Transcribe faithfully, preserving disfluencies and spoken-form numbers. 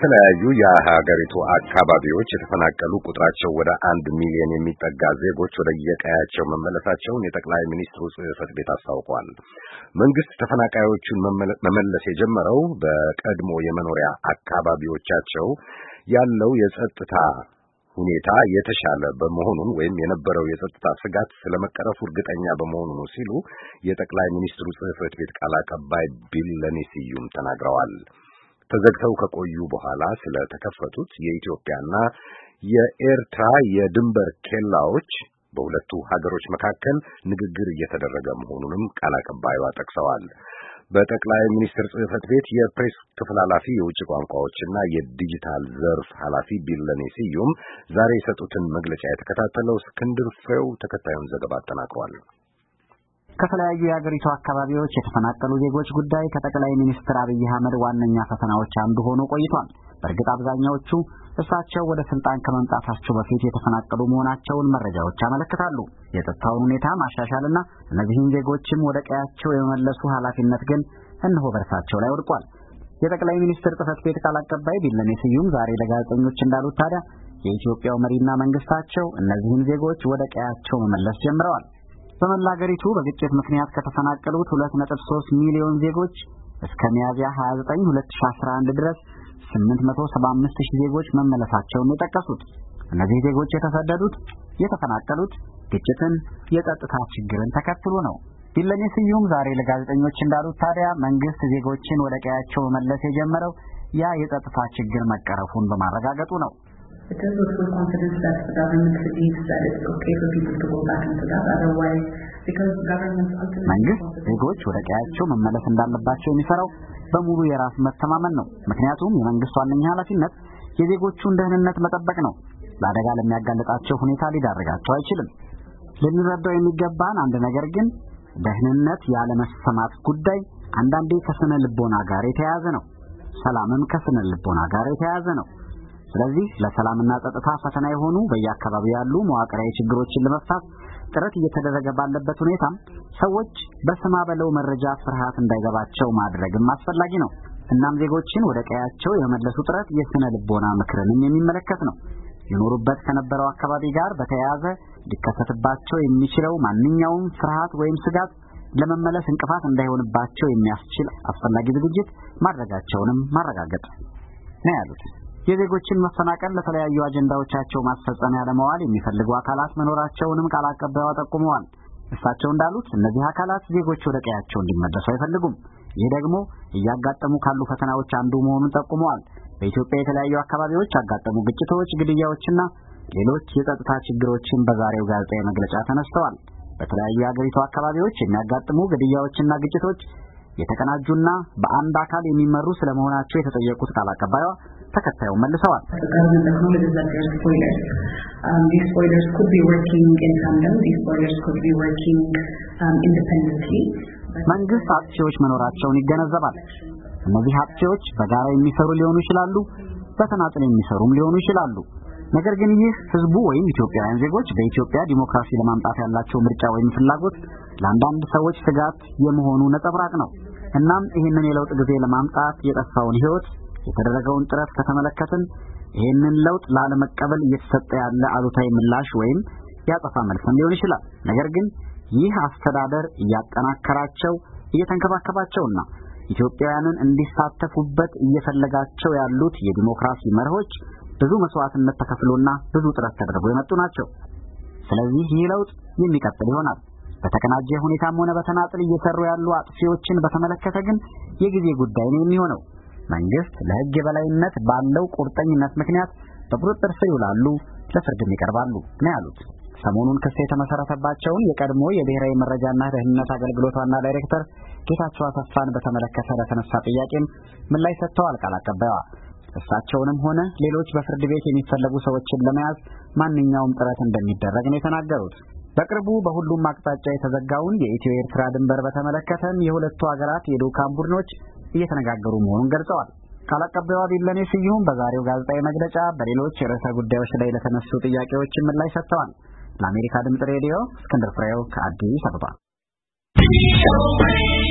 ከተለያዩ የሀገሪቱ አካባቢዎች የተፈናቀሉ ቁጥራቸው ወደ አንድ ሚሊዮን የሚጠጋ ዜጎች ወደ የቀያቸው መመለሳቸውን የጠቅላይ ሚኒስትሩ ጽሕፈት ቤት አስታውቋል። መንግስት ተፈናቃዮቹን መመለስ የጀመረው በቀድሞ የመኖሪያ አካባቢዎቻቸው ያለው የጸጥታ ሁኔታ የተሻለ በመሆኑን ወይም የነበረው የጸጥታ ስጋት ስለመቀረፉ እርግጠኛ በመሆኑ ነው ሲሉ የጠቅላይ ሚኒስትሩ ጽሕፈት ቤት ቃል አቀባይ ቢለኔ ስዩም ተናግረዋል። ተዘግተው ከቆዩ በኋላ ስለተከፈቱት የኢትዮጵያና የኤርትራ የድንበር ኬላዎች በሁለቱ ሀገሮች መካከል ንግግር እየተደረገ መሆኑንም ቃል አቀባይዋ ጠቅሰዋል። በጠቅላይ ሚኒስትር ጽሕፈት ቤት የፕሬስ ክፍል ኃላፊ የውጭ ቋንቋዎችና የዲጂታል ዘርፍ ኃላፊ ቢለኔ ስዩም ዛሬ የሰጡትን መግለጫ የተከታተለው እስክንድር ፍሬው ተከታዩን ዘገባ አጠናቅሯል። ከተለያዩ የሀገሪቱ አካባቢዎች የተፈናቀሉ ዜጎች ጉዳይ ከጠቅላይ ሚኒስትር አብይ አህመድ ዋነኛ ፈተናዎች አንዱ ሆኖ ቆይቷል። በእርግጥ አብዛኛዎቹ እሳቸው ወደ ስልጣን ከመምጣታቸው በፊት የተፈናቀሉ መሆናቸውን መረጃዎች ያመለክታሉ። የጸጥታውን ሁኔታ ማሻሻልና እነዚህን ዜጎችም ወደ ቀያቸው የመመለሱ ኃላፊነት ግን እነሆ በእርሳቸው ላይ ወድቋል። የጠቅላይ ሚኒስትር ጽሕፈት ቤት ቃል አቀባይ ቢለኔ ስዩም ዛሬ ለጋዜጠኞች እንዳሉት ታዲያ የኢትዮጵያው መሪና መንግስታቸው እነዚህን ዜጎች ወደ ቀያቸው መመለስ ጀምረዋል። በመላ ሀገሪቱ በግጭት ምክንያት ከተፈናቀሉት ሁለት ነጥብ ሶስት ሚሊዮን ዜጎች እስከ ሚያዝያ ሀያ ዘጠኝ ሁለት ሺህ አስራ አንድ ድረስ ስምንት መቶ ሰባ አምስት ሺህ ዜጎች መመለሳቸውን የጠቀሱት እነዚህ ዜጎች የተሰደዱት የተፈናቀሉት ግጭትን፣ የጸጥታ ችግርን ተከትሎ ነው። ቢለኔ ስዩም ዛሬ ለጋዜጠኞች እንዳሉት ታዲያ መንግስት ዜጎችን ወደ ቀያቸው መመለስ የጀመረው ያ የጸጥታ ችግር መቀረፉን በማረጋገጡ ነው። It is with full confidence that the government believes that it's okay for people to go back into that. Otherwise, because government's ultimate መንግስት ዜጎች ወደ ቀያቸው መመለስ እንዳለባቸው የሚሰራው በሙሉ የራስ መተማመን ነው። ምክንያቱም የመንግስት ዋነኛ ኃላፊነት የዜጎቹን ደህንነት መጠበቅ ነው። ለአደጋ ለሚያጋልጣቸው ሁኔታ ሊዳርጋቸው አይችልም። ልንረዳው የሚገባን አንድ ነገር ግን ደህንነት ያለ መሰማት ጉዳይ አንዳንዴ ከስነ ልቦና ጋር የተያያዘ ነው። ሰላምም ከስነ ልቦና ጋር የተያያዘ ነው። ስለዚህ ለሰላምና ጸጥታ ፈተና የሆኑ በየአካባቢው ያሉ መዋቅራዊ ችግሮችን ለመፍታት ጥረት እየተደረገ ባለበት ሁኔታ ሰዎች በስማ በለው መረጃ ፍርሃት እንዳይገባቸው ማድረግም አስፈላጊ ነው። እናም ዜጎችን ወደ ቀያቸው የመመለሱ ጥረት የስነ ልቦና ምክርንም የሚመለከት ነው። ይኖሩበት ከነበረው አካባቢ ጋር በተያያዘ ሊከሰትባቸው የሚችለው ማንኛውም ፍርሃት ወይም ስጋት ለመመለስ እንቅፋት እንዳይሆንባቸው የሚያስችል አስፈላጊ ዝግጅት ማድረጋቸውንም ማረጋገጥ ነው ያሉት። የዜጎችን መፈናቀል ለተለያዩ አጀንዳዎቻቸው ማስፈጸሚያ ለማዋል የሚፈልጉ አካላት መኖራቸውንም ቃል አቀባይዋ ጠቁመዋል። እሳቸው እንዳሉት እነዚህ አካላት ዜጎች ወደ ቀያቸው እንዲመለሱ አይፈልጉም። ይህ ደግሞ እያጋጠሙ ካሉ ፈተናዎች አንዱ መሆኑን ጠቁመዋል። በኢትዮጵያ የተለያዩ አካባቢዎች ያጋጠሙ ግጭቶች፣ ግድያዎችና ሌሎች የጸጥታ ችግሮችን በዛሬው ጋዜጣዊ መግለጫ ተነስተዋል። በተለያዩ የሀገሪቱ አካባቢዎች የሚያጋጥሙ ግድያዎችና ግጭቶች የተቀናጁና በአንድ አካል የሚመሩ ስለመሆናቸው የተጠየቁት ቃል አቀባይዋ ተከታዩን መልሰዋል። መንግስት አጥፊዎች መኖራቸውን ይገነዘባል። እነዚህ አጥፊዎች በጋራ የሚሰሩ ሊሆኑ ይችላሉ፣ በተናጠል የሚሰሩም ሊሆኑ ይችላሉ። ነገር ግን ይህ ህዝቡ ወይም ኢትዮጵያውያን ዜጎች በኢትዮጵያ ዲሞክራሲ ለማምጣት ያላቸው ምርጫ ወይም ፍላጎት ለአንዳንድ ሰዎች ስጋት የመሆኑ ነጸብራቅ ነው። እናም ይህንን የለውጥ ጊዜ ለማምጣት የጠፋውን ህይወት የተደረገውን ጥረት ከተመለከትን ይህንን ለውጥ ላለመቀበል እየተሰጠ ያለ አሉታዊ ምላሽ ወይም ያጠፋ መልስም ሊሆን ይችላል። ነገር ግን ይህ አስተዳደር እያጠናከራቸው እየተንከባከባቸውና ኢትዮጵያውያንን እንዲሳተፉበት እየፈለጋቸው ያሉት የዲሞክራሲ መርሆች ብዙ መስዋዕትነት ተከፍሎና ብዙ ጥረት ተደርጎ የመጡ ናቸው። ስለዚህ ይህ ለውጥ የሚቀጥል ይሆናል። በተቀናጀ ሁኔታም ሆነ በተናጥል እየሰሩ ያሉ አጥፊዎችን በተመለከተ ግን የጊዜ ጉዳይ ነው የሚሆነው። መንግስት ለህግ የበላይነት ባለው ቁርጠኝነት ምክንያት በቁጥጥር ስር ይውላሉ፣ ለፍርድም ይቀርባሉ ነው ያሉት። ሰሞኑን ክስ የተመሰረተባቸውን የቀድሞ የብሔራዊ መረጃና ደህንነት አገልግሎት ዋና ዳይሬክተር ጌታቸው አሰፋን በተመለከተ ለተነሳ ጥያቄም ምላሽ ሰጥተዋል ቃል አቀባይዋ። እሳቸውንም ሆነ ሌሎች በፍርድ ቤት የሚፈለጉ ሰዎችን ለመያዝ ማንኛውም ጥረት እንደሚደረግ ነው የተናገሩት። በቅርቡ በሁሉም አቅጣጫ የተዘጋውን የኢትዮ ኤርትራ ድንበር በተመለከተም የሁለቱ ሀገራት የልዑካን ቡድኖች እየተነጋገሩ መሆኑን ገልጸዋል። ቃል አቀባይዋ ቢለኔ ስዩም በዛሬው ጋዜጣዊ መግለጫ በሌሎች ርዕሰ ጉዳዮች ላይ ለተነሱ ጥያቄዎች ምላሽ ሰጥተዋል። ለአሜሪካ ድምጽ ሬዲዮ እስክንድር ፍሬው ከአዲስ አበባ